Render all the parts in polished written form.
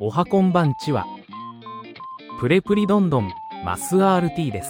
おはこんばんちは。プレプリどんどんマス RT です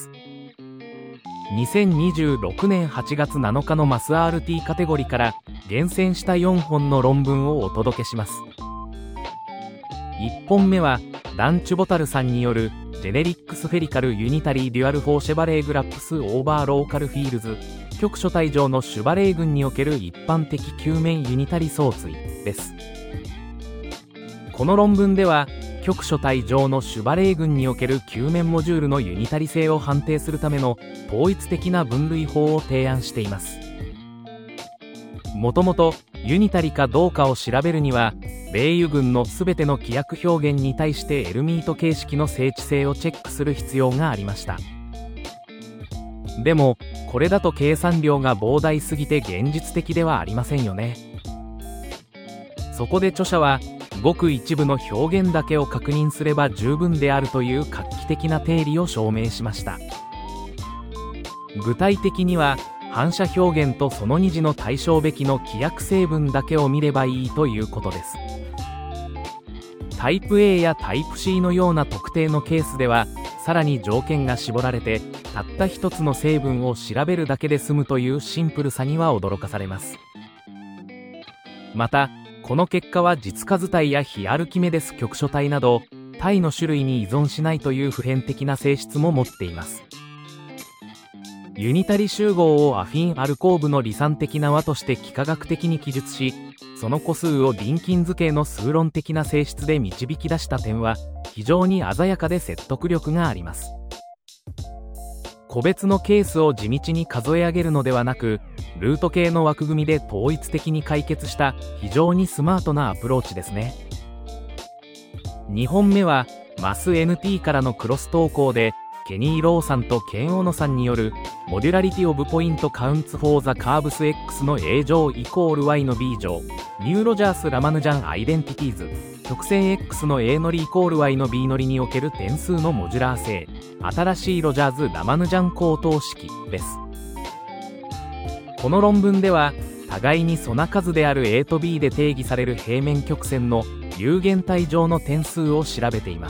。2026年8月7日のマス RT カテゴリーから厳選した4本の論文をお届けします。1本目はダン・チュボタルさんによるジェネリックスフェリカルユニタリーデュアルフォーシェバレーグラップスオーバーローカルフィールズ局所帯上のシュバレー群における一般的球面ユニタリ相対です。この論文では局所帯上のシュバレー群における球面モジュールのユニタリ性を判定するための統一的な分類法を提案しています。もともとユニタリかどうかを調べるには米油群のすべての規約表現に対してエルミート形式の整地性をチェックする必要がありました。でもこれだと計算量が膨大すぎて現実的ではありませんよね。そこで著者はごく一部の表現だけを確認すれば十分であるという画期的な定理を証明しました。具体的には反射表現とその2次の対象べきの規約成分だけを見ればいいということです。タイプ A やタイプ C のような特定のケースではさらに条件が絞られてたった一つの成分を調べるだけで済むというシンプルさには驚かされます。またこの結果は実数体や非アルキメデス局所体など体の種類に依存しないという普遍的な性質も持っています。ユニタリ集合をアフィンアルコーブの離散的な和として幾何学的に記述し、その個数をリンキン図形の数論的な性質で導き出した点は非常に鮮やかで説得力があります。個別のケースを地道に数え上げるのではなく、ルート系の枠組みで統一的に解決した非常にスマートなアプローチですね。2本目はマス NT からのクロス投稿でケニー・ローさんとケン・オノさんによるモデュラリティ・オブ・ポイント・カウンツ・フォー・ザ・カーブス X の A 乗イコール Y の B 乗ニューロジャース・ラマヌジャン・アイデンティティーズ曲線 X の A 乗りイコール Y の B 乗りにおける点数のモジュラー性新しいロジャーズ・ラマヌジャン高等式です。この論文では互いに素な数である A と B で定義される平面曲線の有限体上の点数を調べています。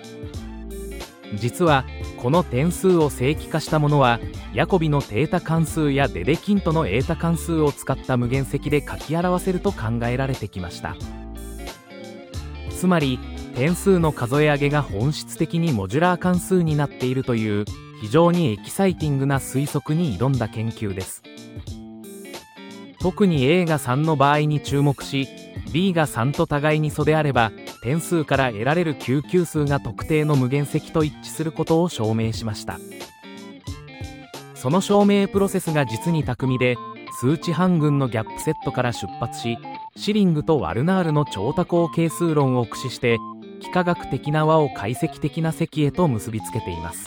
実はこの点数を正規化したものはヤコビのテータ関数やデデキントのエータ関数を使った無限積で書き表せると考えられてきました。つまり点数の数え上げが本質的にモジュラー関数になっているという非常にエキサイティングな推測に挑んだ研究です。特に A が3の場合に注目し B が3と互いに素であれば点数から得られる9級数が特定の無限積と一致することを証明しました。その証明プロセスが実に巧みで数値半群のギャップセットから出発しシリングとワルナールの超多項係数論を駆使して幾何学的な和を解析的な積へと結びつけています。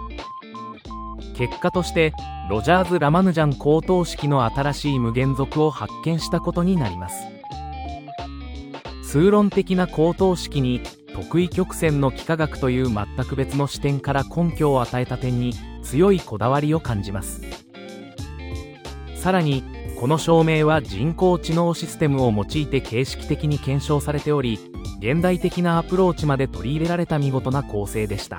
結果としてロジャーズ・ラマヌジャン高等式の新しい無限族を発見したことになります。数論的な高等式に特異曲線の幾何学という全く別の視点から根拠を与えた点に強いこだわりを感じます。さらにこの証明は人工知能システムを用いて形式的に検証されており現代的なアプローチまで取り入れられた見事な構成でした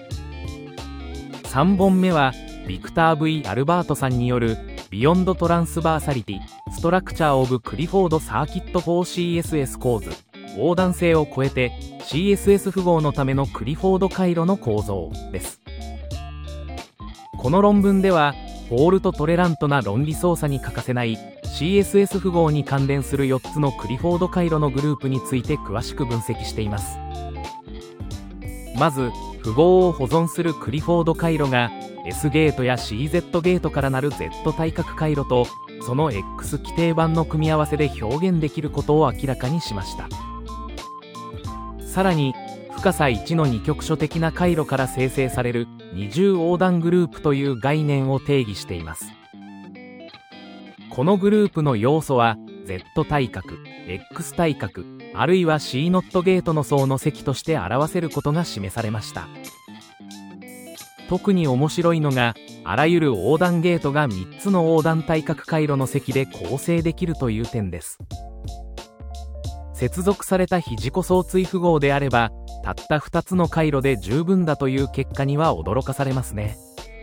。3本目はビクター V アルバートさんによるビヨンドトランスバーサリティストラクチャーオブクリフォードサーキット 4CSS 構図横断性を超えて CSS 符号のためのクリフォード回路の構造です。この論文ではフォールトトレラントな論理操作に欠かせない CSS 符号に関連する4つのクリフォード回路のグループについて詳しく分析しています。まず符号を保存するクリフォード回路が S ゲートや CZ ゲートからなる Z 対角回路とその X 規定版の組み合わせで表現できることを明らかにしました。さらに深さ1の二極所的な回路から生成される二重横断グループという概念を定義しています。このグループの要素は Z 対角、X 対角、あるいは C ノットゲートの層の積として表せることが示されました。特に面白いのがあらゆる横断ゲートが3つの横断対角回路の積で構成できるという点です。 接続された非自己相対符号であれば、たった2つの回路で十分だという結果には驚かされますね。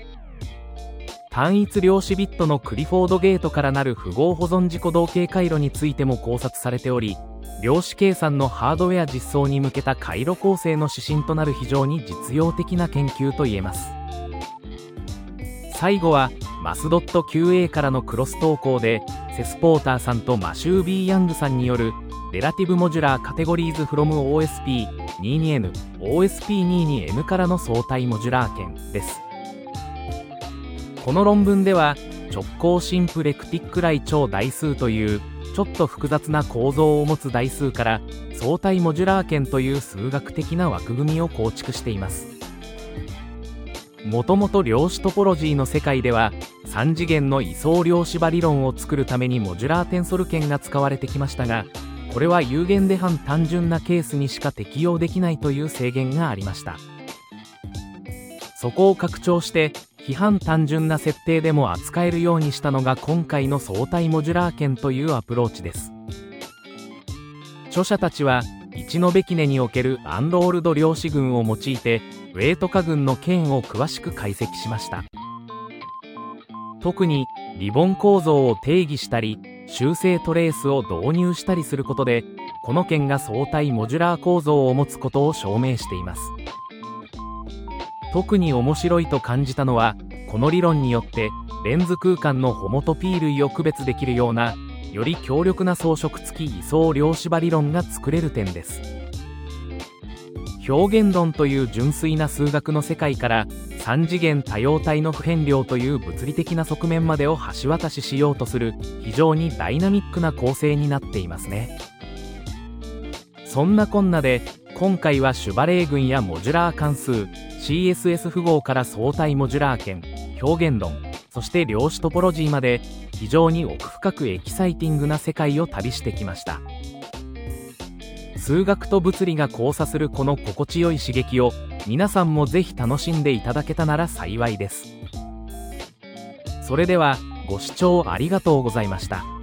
単一量子ビットのクリフォードゲートからなる符号保存自己同型回路についても考察されており、量子計算のハードウェア実装に向けた回路構成の指針となる非常に実用的な研究といえます。最後はマスドット QA からのクロス投稿で、セス・ポーターさんとマシュー・ビー・ヤングさんによるレラティブモジュラーカテゴリーズフロム OSP22N OSP22M からの相対モジュラー圏です。この論文では直行シンプレクティック来超代数というちょっと複雑な構造を持つ代数から相対モジュラー圏という数学的な枠組みを構築しています。もともと量子トポロジーの世界では3次元の位相量子場理論を作るためにモジュラーテンソル圏が使われてきましたが、これは有限で半単純なケースにしか適用できないという制限がありました。そこを拡張して非半単純な設定でも扱えるようにしたのが今回の相対モジュラー圏というアプローチです。著者たちは1のベキネにおけるアンロールド量子群を用いてウェート化群の圏を詳しく解析しました。特にリボン構造を定義したり修正トレースを導入したりすることでこの圏が相対モジュラー構造を持つことを証明しています。特に面白いと感じたのは、この理論によってレンズ空間のホモトピー類を区別できるようなより強力な装飾付き位相量子場理論が作れる点です。表現論という純粋な数学の世界から3次元多様体の不変量という物理的な側面までを橋渡ししようとする非常にダイナミックな構成になっていますね。そんなこんなで今回はシュバレー群やモジュラー関数 CSS 符号から相対モジュラー圏、表現論、そして量子トポロジーまで非常に奥深くエキサイティングな世界を旅してきました。数学と物理が交差するこの心地よい刺激を皆さんもぜひ楽しんでいただけたなら幸いです。それではご視聴ありがとうございました。